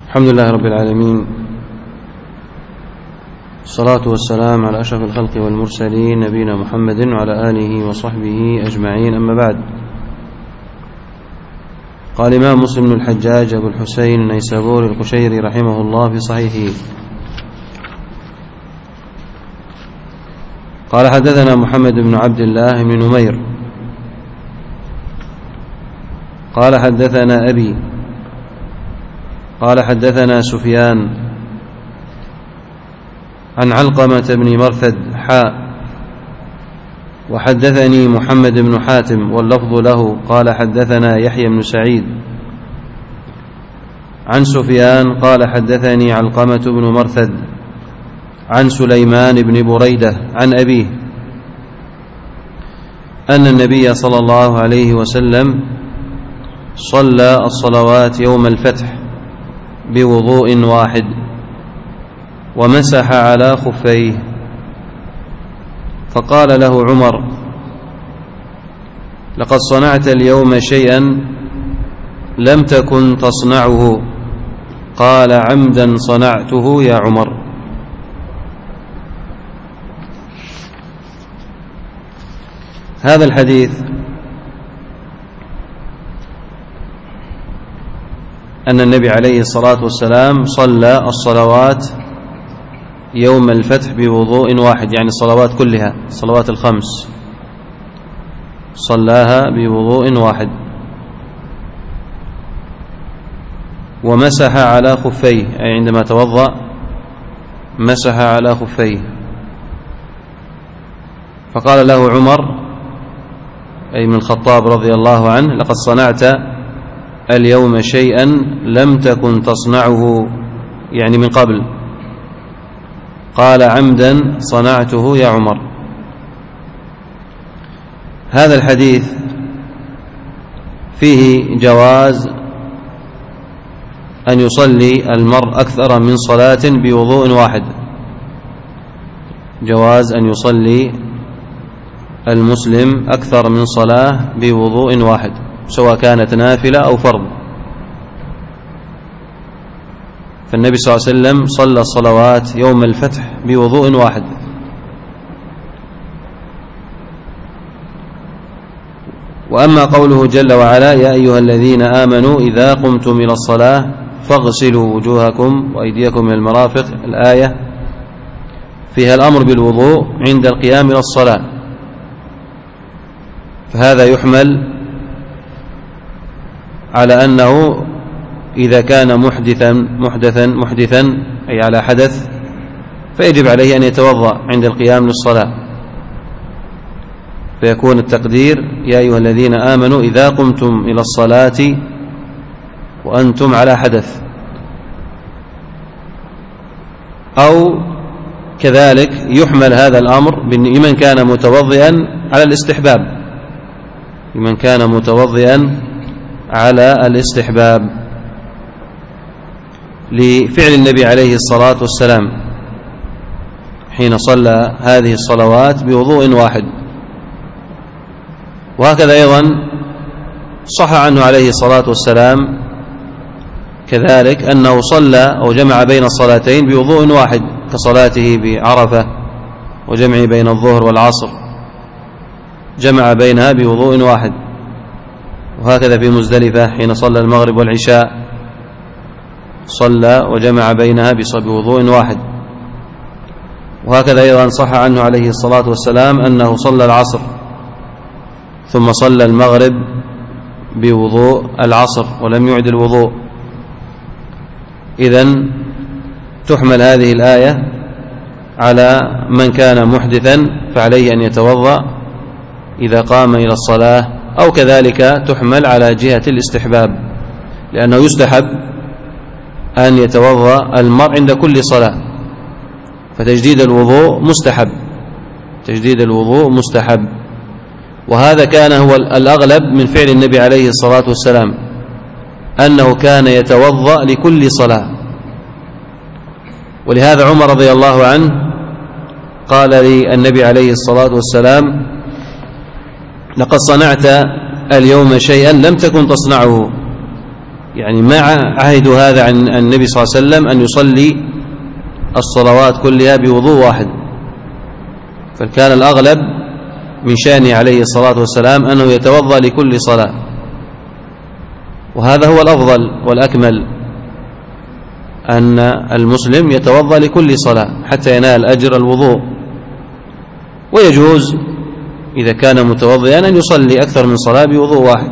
الحمد لله رب العالمين، الصلاة والسلام على أشرف الخلق والمرسلين نبينا محمد وعلى آله وصحبه أجمعين، أما بعد. قال الإمام مسلم بن الحجاج أبو الحسين النيسابوري القشيري رحمه الله في صحيحه: قال حدثنا محمد بن عبد الله بن نمير قال حدثنا أبي قال حدثنا سفيان عن علقمة بن مرثد وحدثني محمد بن حاتم واللفظ له قال حدثنا يحيى بن سعيد عن سفيان قال حدثني علقمة بن مرثد عن سليمان بن بريدة عن أبيه أن النبي صلى الله عليه وسلم صلى الصلوات يوم الفتح بوضوء واحد ومسح على خفيه، فقال له عمر: لقد صنعت اليوم شيئا لم تكن تصنعه. قال: عمدا صنعته يا عمر. هذا الحديث أن النبي عليه الصلاة والسلام صلى الصلوات يوم الفتح بوضوء واحد، يعني الصلوات كلها، الصلوات الخمس صلاها بوضوء واحد، ومسح على خفيه، أي عندما توضأ مسح على خفيه. فقال له عمر أي من الخطاب رضي الله عنه: لقد صنعت اليوم شيئا لم تكن تصنعه، يعني من قبل. قال: عمدا صنعته يا عمر. هذا الحديث فيه جواز أن يصلي المرء أكثر من صلاة بوضوء واحد، جواز أن يصلي المسلم أكثر من صلاة بوضوء واحد، سواء كانت نافلة أو فرض. فالنبي صلى الله عليه وسلم صلى الصلوات يوم الفتح بوضوء واحد. وأما قوله جل وعلا: يا أيها الذين آمنوا إذا قمتم إلى الصلاة فاغسلوا وجوهكم وأيديكم من المرافق، الآية فيها الأمر بالوضوء عند القيام إلى الصلاة، فهذا يحمل على أنه إذا كان محدثا أي على حدث، فيجب عليه أن يتوضأ عند القيام للصلاة، فيكون التقدير: يا أيها الذين آمنوا إذا قمتم إلى الصلاة وأنتم على حدث. أو كذلك يحمل هذا الأمر لمن كان متوضئا على الاستحباب، لمن كان متوضئا على الاستحباب، لفعل النبي عليه الصلاة والسلام حين صلى هذه الصلوات بوضوء واحد. وهكذا أيضا صح عنه عليه الصلاة والسلام كذلك أنه صلى أو جمع بين الصلاتين بوضوء واحد، كصلاته بعرفة وجمع بين الظهر والعصر، جمع بينها بوضوء واحد. وهكذا في مزدلفة حين صلى المغرب والعشاء صلى وجمع بينها بوضوء واحد. وهكذا أيضا صح عنه عليه الصلاة والسلام أنه صلى العصر ثم صلى المغرب بوضوء العصر ولم يعد الوضوء. إذن تحمل هذه الآية على من كان محدثا فعليه أن يتوضأ إذا قام إلى الصلاة، أو كذلك تحمل على جهة الاستحباب، لأنه يستحب أن يتوضأ المرء عند كل صلاة، فتجديد الوضوء مستحب، تجديد الوضوء مستحب. وهذا كان هو الأغلب من فعل النبي عليه الصلاة والسلام، أنه كان يتوضأ لكل صلاة. ولهذا عمر رضي الله عنه قال للنبي عليه الصلاة والسلام: لقد صنعت اليوم شيئا لم تكن تصنعه، يعني ما عهد هذا عن النبي صلى الله عليه وسلم أن يصلي الصلوات كلها بوضوء واحد، فكان الأغلب من شأنه عليه الصلاة والسلام أنه يتوضأ لكل صلاة، وهذا هو الأفضل والأكمل، أن المسلم يتوضأ لكل صلاة حتى ينال أجر الوضوء. ويجوز إذا كان متوضئا أن يصلي أكثر من صلاة بوضوء واحد.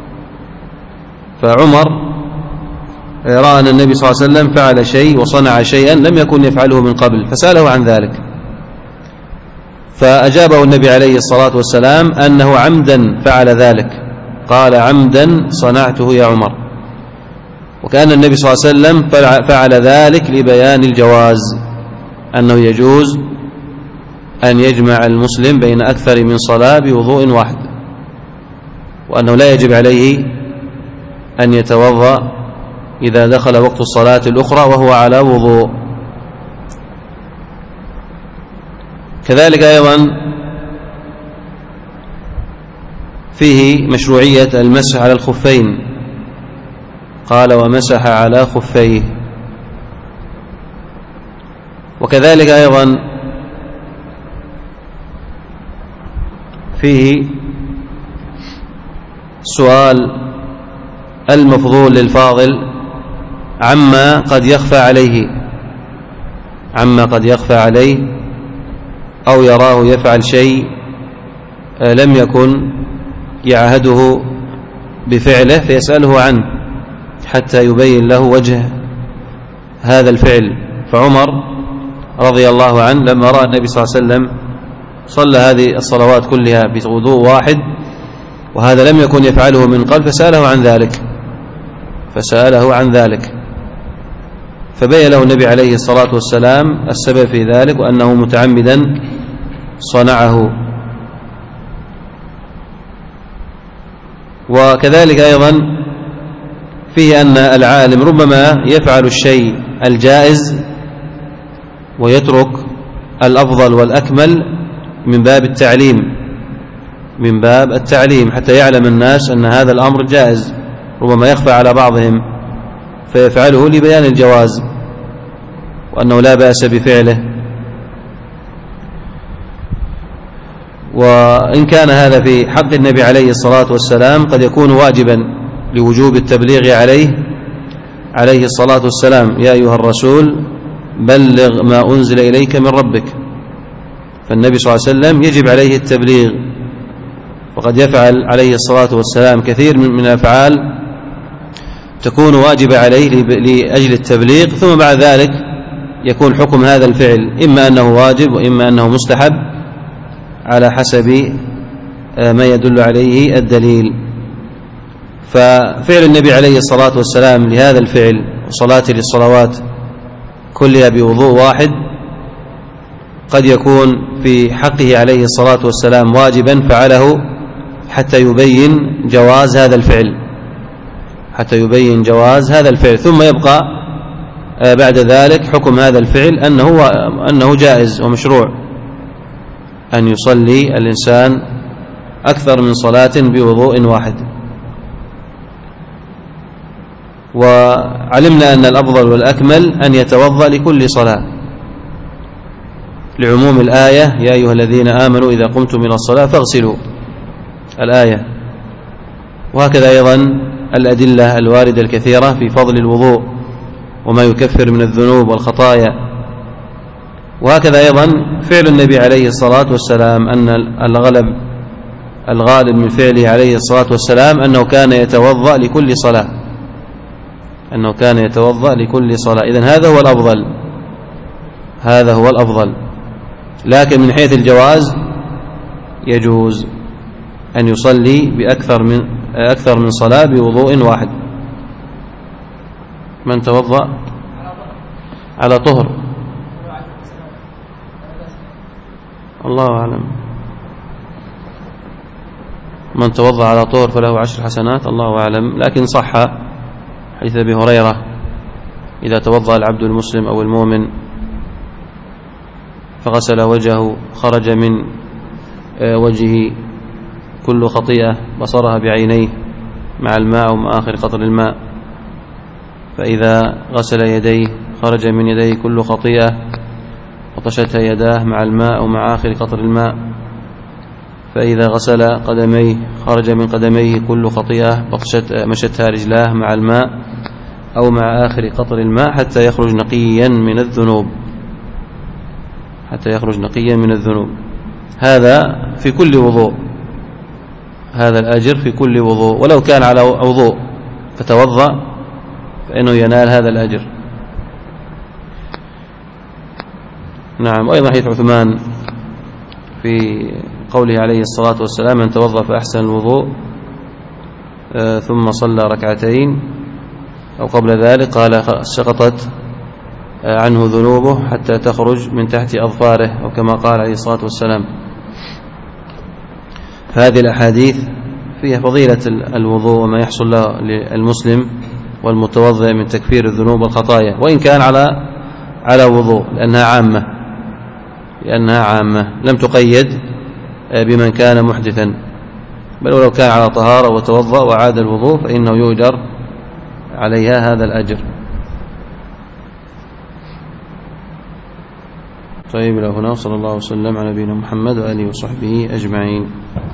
فعمر رأى أن النبي صلى الله عليه وسلم فعل شيء وصنع شيئا لم يكن يفعله من قبل، فسأله عن ذلك، فأجابه النبي عليه الصلاة والسلام أنه عمدا فعل ذلك، قال: عمدا صنعته يا عمر. وكأن النبي صلى الله عليه وسلم فعل ذلك لبيان الجواز، أنه يجوز أن يجمع المسلم بين أكثر من صلاة بوضوء واحد، وأنه لا يجب عليه أن يتوضأ إذا دخل وقت الصلاة الأخرى وهو على وضوء. كذلك أيضا فيه مشروعية المسح على الخفين، قال: ومسح على خفيه. وكذلك أيضا فيه سؤال المفضول للفاضل عما قد يخفى عليه أو يراه يفعل شيء لم يكن يعهده بفعله، فيسأله عنه حتى يبين له وجه هذا الفعل. فعمر رضي الله عنه لما رأى النبي صلى الله عليه وسلم صلى هذه الصلوات كلها بوضوء واحد وهذا لم يكن يفعله من قبل، فسأله عن ذلك، فبين له النبي عليه الصلاة والسلام السبب في ذلك وأنه متعمدا صنعه. وكذلك أيضا فيه أن العالم ربما يفعل الشيء الجائز ويترك الأفضل والأكمل من باب التعليم حتى يعلم الناس أن هذا الأمر جائز، ربما يخفى على بعضهم فيفعله لبيان الجواز وأنه لا بأس بفعله. وإن كان هذا في حق النبي عليه الصلاة والسلام قد يكون واجبا لوجوب التبليغ عليه الصلاة والسلام: يا أيها الرسول بلغ ما أنزل إليك من ربك. فالنبي صلى الله عليه وسلم يجب عليه التبليغ، وقد يفعل عليه الصلاة والسلام كثير من الأفعال تكون واجبة عليه لأجل التبليغ، ثم بعد ذلك يكون حكم هذا الفعل إما أنه واجب وإما أنه مستحب على حسب ما يدل عليه الدليل. ففعل النبي عليه الصلاة والسلام لهذا الفعل وصلاته للصلوات كلها بوضوء واحد قد يكون في حقه عليه الصلاة والسلام واجبا فعله حتى يبين جواز هذا الفعل، ثم يبقى بعد ذلك حكم هذا الفعل أنه جائز ومشروع أن يصلي الإنسان أكثر من صلاة بوضوء واحد. وعلمنا أن الأفضل والأكمل أن يتوضأ لكل صلاة لعموم الآية: يا أيها الذين آمنوا إذا قمتم إلى الصلاة فاغسلوا الآية. وهكذا أيضا الأدلة الواردة الكثيرة في فضل الوضوء وما يكفر من الذنوب والخطايا. وهكذا أيضا فعل النبي عليه الصلاة والسلام أن الغالب من فعله عليه الصلاة والسلام أنه كان يتوضأ لكل صلاة، إذن هذا هو الأفضل. لكن من حيث الجواز يجوز أن يصلي أكثر من صلاة بوضوء واحد. من توضأ على طهر الله أعلم، من توضأ على طهر فله 10 حسنات الله أعلم. لكن صح حديث أبي هريرة: إذا توضأ العبد المسلم أو المؤمن فغسل وجهه خرج من وجهه كل خطيئة بصرها بعينيه مع الماء ومع آخر قطر الماء فإذا غسل يديه خرج من يديه كل خطيئة بطشتها يداه مع الماء أو مع آخر قطر الماء. فإذا غسل قدميه خرج من قدميه كل خطيئة مشتها رجلاه مع الماء أو مع آخر قطر الماء حتى يخرج نقيا من الذنوب، حتى يخرج نقيا من الذنوب. هذا في كل وضوء، هذا الأجر في كل وضوء، ولو كان على وضوء فتوضأ فإنه ينال هذا الأجر. نعم. وأيضا حديث عثمان في قوله عليه الصلاة والسلام: من توضأ فأحسن الوضوء ثم صلى ركعتين أو قبل ذلك قال سقطت عنه ذنوبه حتى تخرج من تحت أظفاره، أو كما قال عليه الصلاة والسلام. فهذه الأحاديث فيها فضيلة الوضوء وما يحصل له للمسلم والمتوضئ من تكفير الذنوب والخطايا، وإن كان على وضوء، لأنها عامة لم تقيد بمن كان محدثا، بل ولو كان على طهارة وتوضأ وعاد الوضوء فإنه يؤجر عليها هذا الأجر. طيب، إلى هنا، صلى الله وسلم على نبينا محمد وآله وصحبه أجمعين.